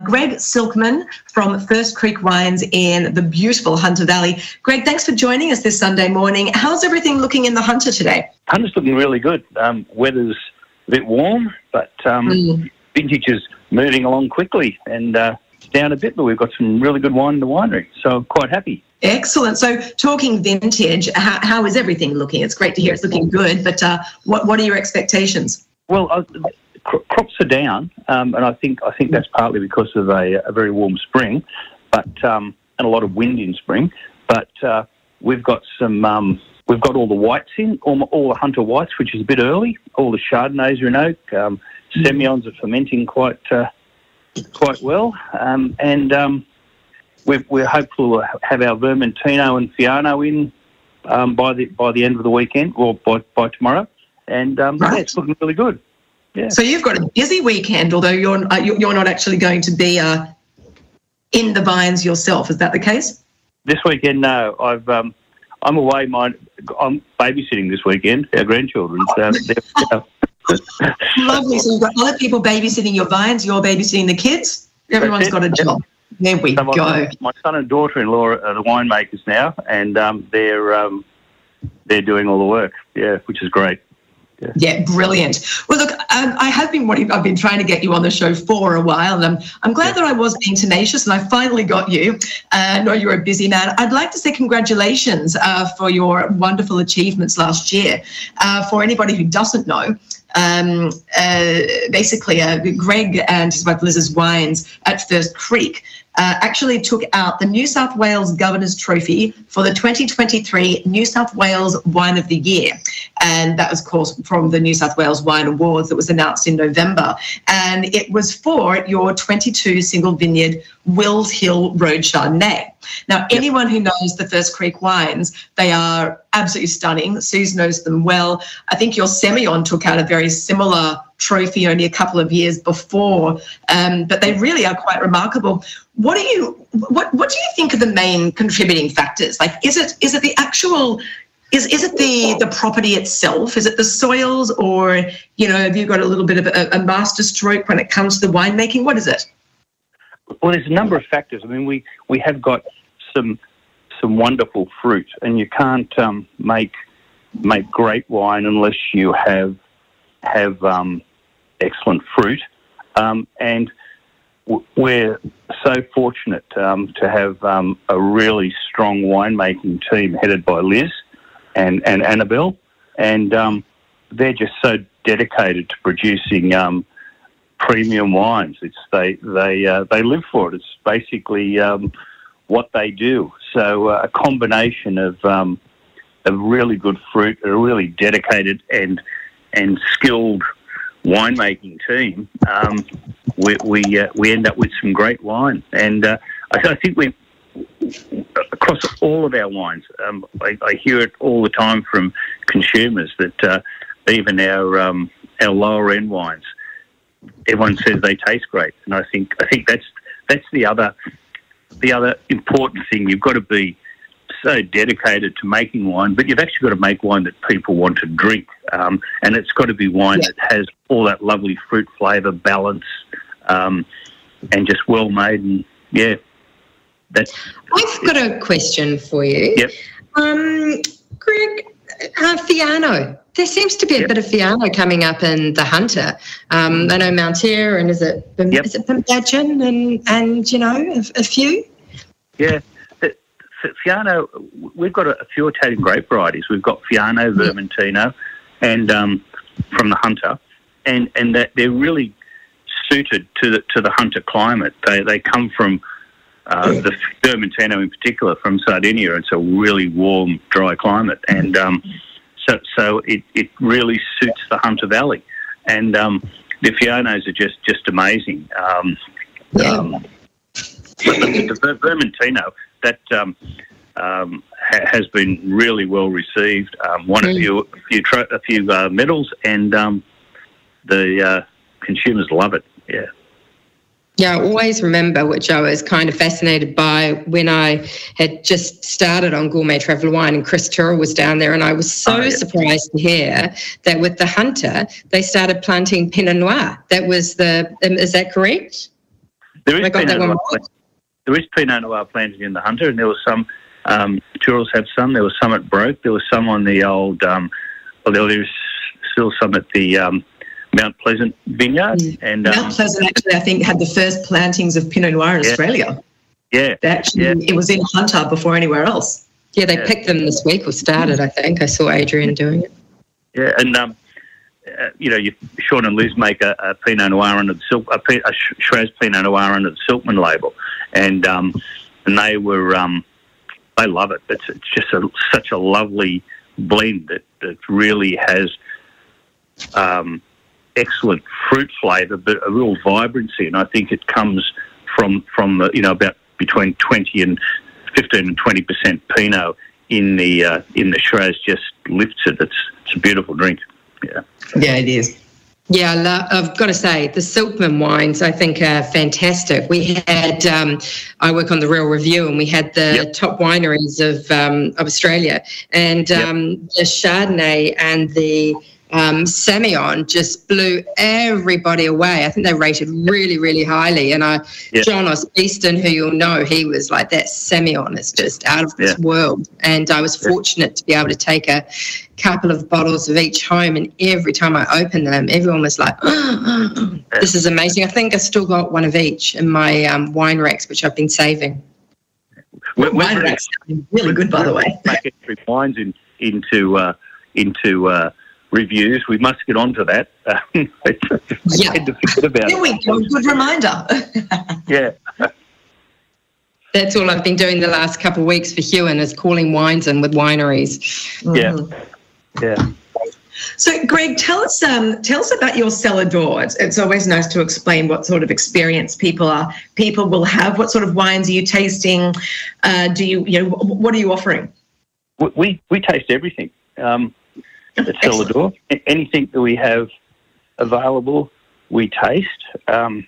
Greg Silkman from First Creek Wines in the beautiful Hunter Valley. Greg, thanks for joining us this Sunday morning. How's everything looking in the Hunter today? Hunter's looking really good. Weather's a bit warm, but vintage is moving along quickly and down a bit, but we've got some really good wine in the winery, so I'm quite happy. Excellent. So talking vintage, how is everything looking? It's great to hear it's looking good, but what are your expectations? Well, crops are down, and I think that's partly because of a very warm spring, but and a lot of wind in spring. But we've got some we've got all the whites in, all the Hunter whites, which is a bit early. All the Chardonnays are in oak. Semillons are fermenting quite well, and we're hopeful we'll have our Vermentino and Fiano in by the end of the weekend, or by tomorrow, and yeah, it's looking really good. Yeah. So you've got a busy weekend, although you're not actually going to be in the vines yourself. Is that the case? This weekend, no. I'm away. I'm babysitting this weekend. Our grandchildren. Lovely. So you've got other people babysitting your vines. You're babysitting the kids. Everyone's got a job. There we go. My son and daughter-in-law are the winemakers now, and they're doing all the work. Yeah, which is great. Yeah, brilliant. Well, look, I've been trying to get you on the show for a while, and I'm glad that I was being tenacious and I finally got you. I know you're a busy man. I'd like to say congratulations for your wonderful achievements last year. For anybody who doesn't know, basically Greg and his wife Liz's Wines at First Creek actually took out the New South Wales Governor's Trophy for the 2023 New South Wales Wine of the Year. And that was, of course, from the New South Wales Wine Awards that was announced in November. And it was for your 22 single vineyard Wills Hill Road Chardonnay. Now, anyone who knows the First Creek wines, they are absolutely stunning. Suze knows them well. I think your Semillon took out a very similar trophy only a couple of years before, but they really are quite remarkable. What do you think are the main contributing factors? Like, is it the actual? Is it the property itself? Is it the soils, or have you got a little bit of a master stroke when it comes to the winemaking? What is it? Well, there's a number of factors. I mean, we have got some wonderful fruit, and you can't make great wine unless you have excellent fruit. And we're so fortunate to have a really strong winemaking team headed by Liz and Annabelle, and they're just so dedicated to producing premium wines. They live for it. It's basically what they do. So a combination of really good fruit, a really dedicated and skilled winemaking team, we end up with some great wine. And I think we, across all of our wines, I hear it all the time from consumers that even our lower end wines, everyone says they taste great, and I think that's the other important thing. You've got to be so dedicated to making wine, but you've actually got to make wine that people want to drink, and it's got to be wine that has all that lovely fruit flavour balance, and just well made. And I've got a question for you. Yep. Greg, Fiano. There seems to be a bit of Fiano coming up in the Hunter. I know Mountier, and is it Pimbadgin and a few? Yeah. Fiano, we've got a few Italian grape varieties. We've got Fiano, Vermentino, and from the Hunter, and that they're really suited to the Hunter climate. They come from the Vermentino in particular from Sardinia. It's a really warm, dry climate, and so it really suits the Hunter Valley. And the Fianos are just amazing. The Vermentino, that has been really well received. Won a few medals, and the consumers love it. Yeah. Yeah, I always remember, which I was kind of fascinated by when I had just started on Gourmet Traveller Wine, and Chris Tyrrell was down there, and I was so surprised to hear that with the Hunter, they started planting Pinot Noir. Is that correct? There is Pinot Noir planted in the Hunter, and there was some. Tooros have some. There was some at Broke. There was some on the old. There's still some at the Mount Pleasant vineyard. And Mount Pleasant actually, I think, had the first plantings of Pinot Noir in Australia. Yeah, it was in Hunter before anywhere else. Yeah, they picked them this week or started. I think I saw Adrian doing it. Yeah, and Sean and Liz make a Pinot Noir under the a Shiraz Pinot Noir under the Silkman label, and they were they love it. It's just such a lovely blend that really has excellent fruit flavour, but a real vibrancy, and I think it comes from about between 20 and 15 and 20% Pinot in the Shiraz just lifts it. It's a beautiful drink. Yeah, it is. Yeah, I've got to say, the Silkman wines, I think, are fantastic. We had, I work on the Real Review, and we had the top wineries of Australia, and the Chardonnay and the Semillon just blew everybody away. I think they rated really, really highly. And John Easton, who you'll know, he was like, that Semillon is just out of this world. And I was fortunate to be able to take a couple of bottles of each home, and every time I opened them, everyone was like, this is amazing. I think I still got one of each in my wine racks, which I've been saving. Wine racks are really good, by the way. Make entry wines into reviews. We must get on to that. Tend to forget about There we go. Good reminder. Yeah. That's all I've been doing the last couple of weeks for Hewan, is calling wines in with wineries. Yeah. So, Greg, tell us about your cellar door. It's always nice to explain what sort of experience people will have. What sort of wines are you tasting? What are you offering? We taste everything. At Cellar Door, anything that we have available, we taste. I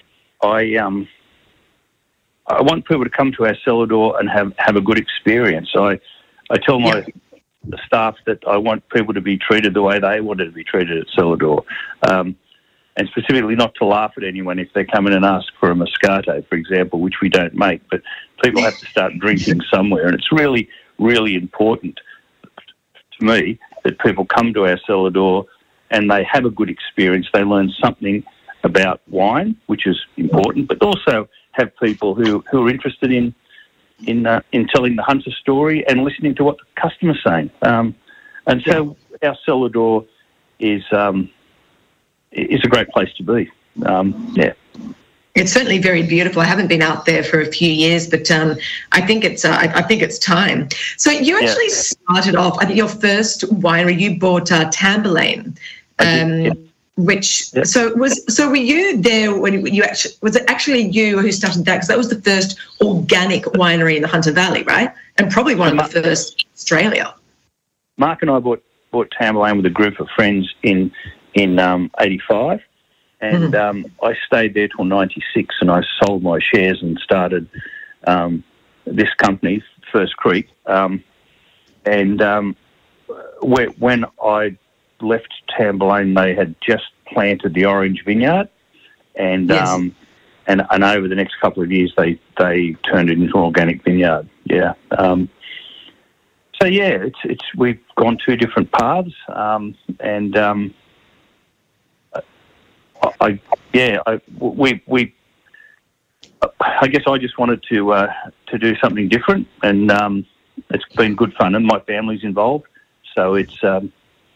want people to come to our Cellar Door and have a good experience. I tell my staff that I want people to be treated the way they wanted to be treated at Cellar Door, and specifically not to laugh at anyone if they come in and ask for a Moscato, for example, which we don't make. But people have to start drinking somewhere, and it's really, really important to me that people come to our Cellar Door and they have a good experience. They learn something about wine, which is important, but also have people who are interested in telling the Hunter story and listening to what the customer's saying. And so our Cellar Door is a great place to be. It's certainly very beautiful. I haven't been out there for a few years, but I think it's time. So you actually started off. I think your first winery you bought Tamburlaine, So were you there when you actually? Was it actually you who started that? Because that was the first organic winery in the Hunter Valley, right? And probably one of the first in Australia. Mark and I bought Tamburlaine with a group of friends in '85. And I stayed there till '96, and I sold my shares and started this company, First Creek. When I left Tamburlaine, they had just planted the Orange Vineyard, and over the next couple of years, they turned it into an organic vineyard. We've gone two different paths, I guess I just wanted to do something different, and it's been good fun, and my family's involved, so it's good.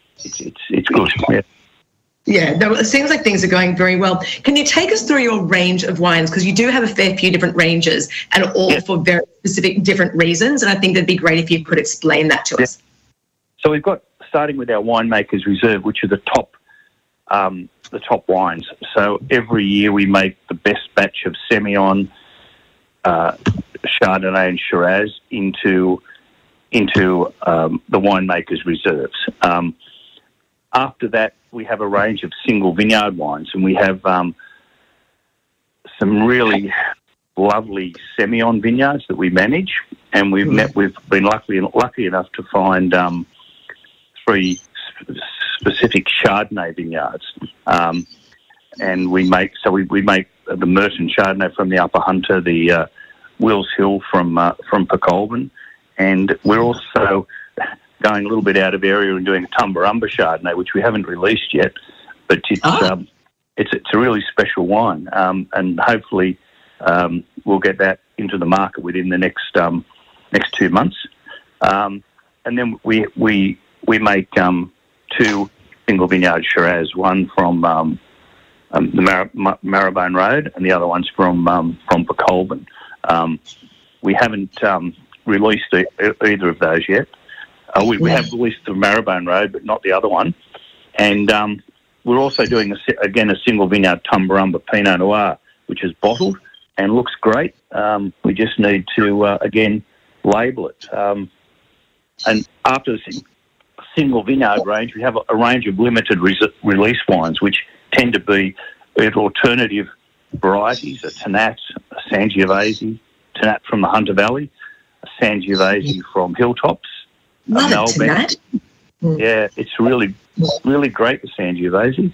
No, it seems like things are going very well. Can you take us through your range of wines, because you do have a fair few different ranges, and all for very specific different reasons, and I think that'd be great if you could explain that to us. So we've got, starting with our Winemakers Reserve, which are the top wines. So every year we make the best batch of Semillon, Chardonnay and Shiraz into the Winemakers Reserves. After that, we have a range of single vineyard wines, and we have some really lovely Semillon vineyards that we manage, and we've been lucky enough to find 3 specific Chardonnay vineyards, and we make the Merton Chardonnay from the Upper Hunter, the Wills Hill from Pecolbin, and we're also going a little bit out of area and doing a Tumbarumba Chardonnay, which we haven't released yet, but it's a really special wine, and hopefully we'll get that into the market within the next 2 months, and then we make 2 single vineyard Shiraz, one from the Marrowbone Road, and the other one's from Pecolbin. We haven't released either of those yet. We have released the Marrowbone Road, but not the other one. And we're also doing, a single vineyard Tumbarumba Pinot Noir, which is bottled and looks great. We just need to, again, label it. And after the single vineyard range, we have a range of limited release wines, which tend to be alternative varieties, a Tanat, a Sangiovese, Tanat from the Hunter Valley, a Sangiovese from Hilltops, a Malbec. Yeah, it's really, really great, the Sangiovese.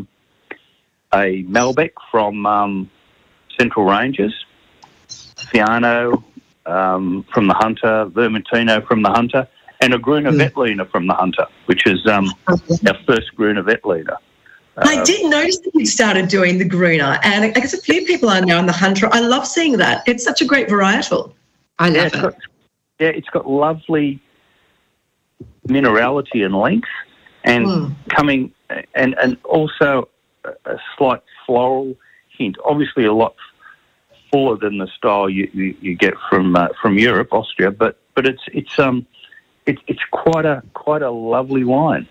A Malbec from Central Ranges, Fiano from the Hunter, Vermentino from the Hunter, and a Gruner Veltliner from the Hunter, which is our first Gruner Veltliner. I did notice that you started doing the Gruner, and I guess a few people are now in the Hunter. I love seeing that. It's such a great varietal. I love it. It's got lovely minerality and length, and coming and also a slight floral hint. Obviously, a lot fuller than the style you get from Europe, Austria, but it's quite a lovely wine.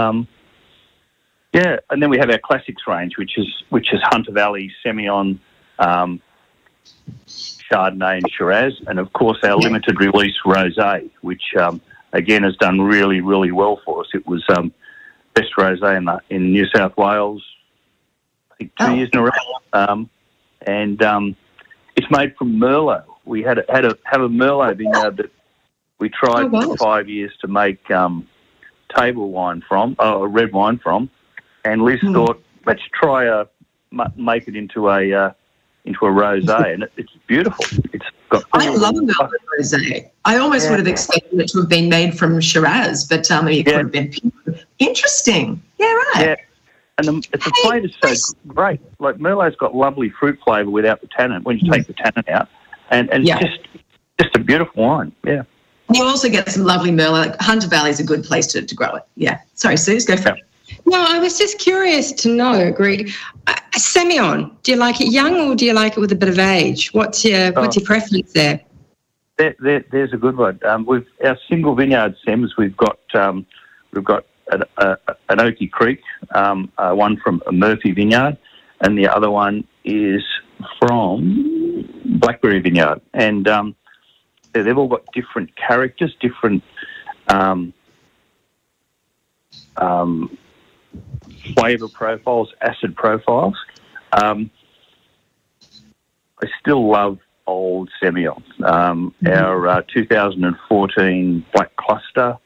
Yeah, and then we have our classics range, which is Hunter Valley, Semillon, Chardonnay, and Shiraz, and of course our limited release rosé, which again has done really, really well for us. It was best rosé in New South Wales, I think 2 years in a row, and it's made from Merlot. We have a Merlot vineyard that we tried for 5 years to make table wine from, red wine from. And Liz thought, let's try make it into a rosé, and it's beautiful. It's got. I love a Merlot rosé. I almost would have expected it to have been made from Shiraz, but maybe it could have been pure. Interesting. Yeah, right. Yeah, and the flavour's so great. Like Merlot's got lovely fruit flavour without the tannin. When you take the tannin out, and it's just a beautiful wine. Yeah. You also get some lovely Merlot. Like Hunter Valley is a good place to grow it. Yeah. Sorry, Suze, go for it. No, I was just curious to know, Greg, Semillon, do you like it young or do you like it with a bit of age? What's your preference there? There's a good one. With our single vineyard Sems, we've got an Oakey Creek, one from a Murphy Vineyard, and the other one is from Blackberry Vineyard. And they've all got different characters, different flavour profiles, acid profiles. I still love old Semillon. Our 2014 Black Cluster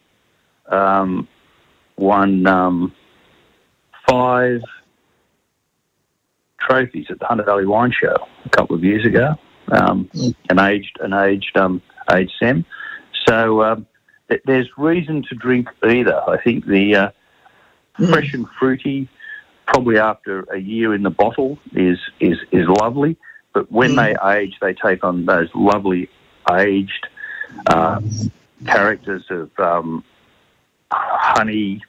won 5 trophies at the Hunter Valley Wine Show a couple of years ago. An aged Sem. So there's reason to drink either. I think the fresh and fruity, probably after a year in the bottle, is lovely. But when they age, they take on those lovely aged characters of honey.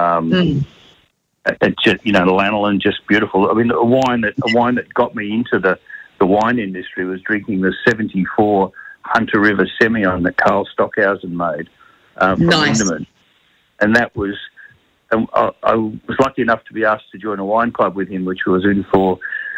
Just, lanolin, just beautiful. I mean, a wine that got me into the wine industry was drinking the 74 Hunter River Semillon that Carl Stockhausen made from Lindemann, and that was. I was lucky enough to be asked to join a wine club with him, which I was in for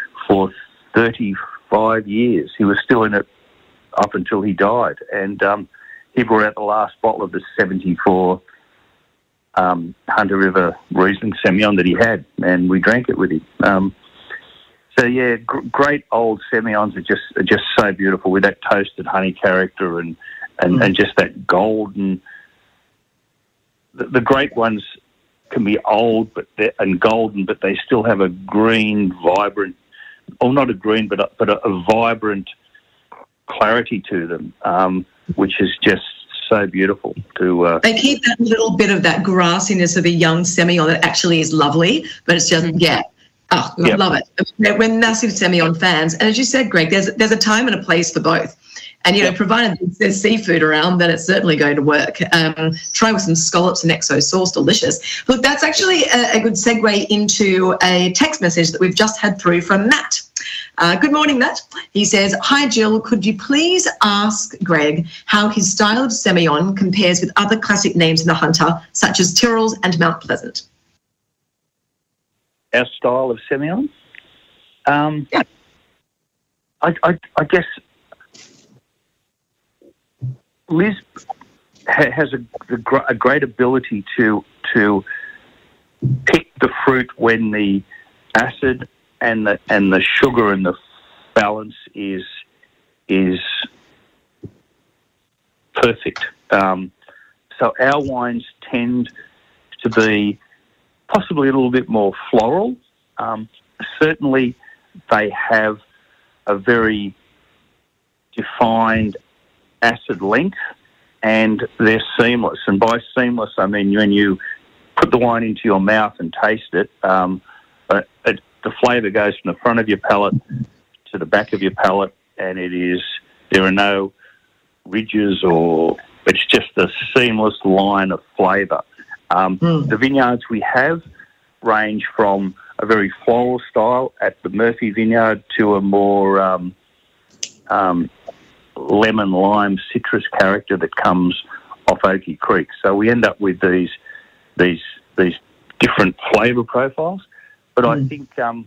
35 years. He was still in it up until he died, and he brought out the last bottle of the 74 Hunter River Riesling Semillon that he had, and we drank it with him. So yeah, great old Semillons are just so beautiful with that toasted honey character and just that golden. The great ones can be old and golden, but they still have a green, vibrant or not a green, but a vibrant clarity to them, which is just so beautiful to. They keep that little bit of that grassiness of a young Semillon that actually is lovely, but it's just I love it. We're massive Semillon fans, and as you said, Greg, there's a time and a place for both. And, you know, provided there's seafood around, then it's certainly going to work. Try with some scallops and XO sauce, delicious. Look, that's actually a good segue into a text message that we've just had through from Matt. Good morning, Matt. He says, hi, Jill, could you please ask Greg how his style of Semillon compares with other classic names in the Hunter, such as Tyrrell's and Mount Pleasant? Our style of Semillon? I guess Liz has a great ability to pick the fruit when the acid and the sugar and the balance is perfect. So our wines tend to be possibly a little bit more floral. Certainly, they have a very defined acid length, and they're seamless. And by seamless, I mean when you put the wine into your mouth and taste it, the flavour goes from the front of your palate to the back of your palate, and there are no ridges, or it's just a seamless line of flavour. The vineyards we have range from a very floral style at the Murphy Vineyard to a more lemon, lime, citrus character that comes off Oakey Creek. So we end up with these different flavour profiles. But I think, I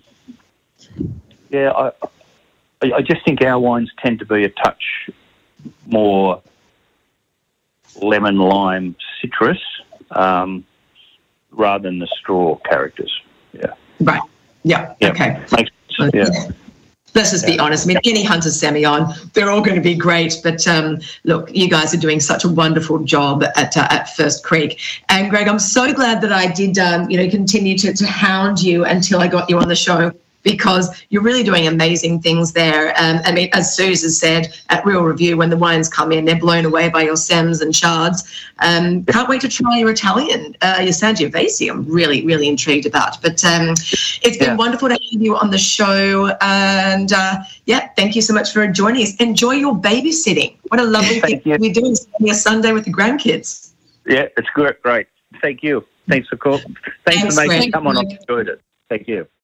just think our wines tend to be a touch more lemon, lime, citrus, rather than the straw characters. Yeah. Right. Yeah. Okay. Makes sense. Yeah. Let's just be honest. I mean, any Hunter Semillon, they're all going to be great. But look, you guys are doing such a wonderful job at First Creek. And Greg, I'm so glad that I did, continue to hound you until I got you on the show, because you're really doing amazing things there. I mean, as Suze has said at Real Review, when the wines come in, they're blown away by your Sems and Chards. Can't wait to try your Italian, your Sangiovese. I'm really, really intrigued about. But it's been wonderful to have you on the show. And, thank you so much for joining us. Enjoy your babysitting. What a lovely thing we're doing a Sunday with the grandkids. Yeah, it's great. Thank you. Thanks for calling. Thanks for making me come on. I've enjoyed it. Thank you.